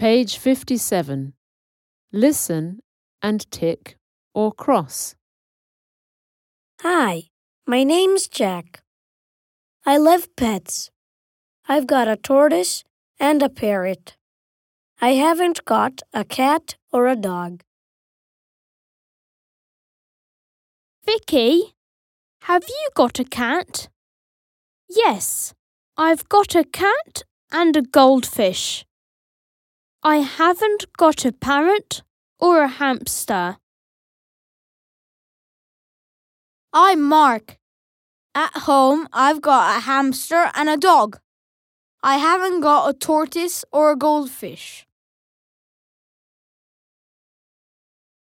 Page 57. Listen and tick or cross. Hi, my name's Jack. I love pets. I've got a tortoise and a parrot. I haven't got a cat or a dog. Vicky, have you got a cat? Yes, I've got a cat and a goldfish. I haven't got a parrot or a hamster. I'm Mark. At home, I've got a hamster and a dog. I haven't got a tortoise or a goldfish.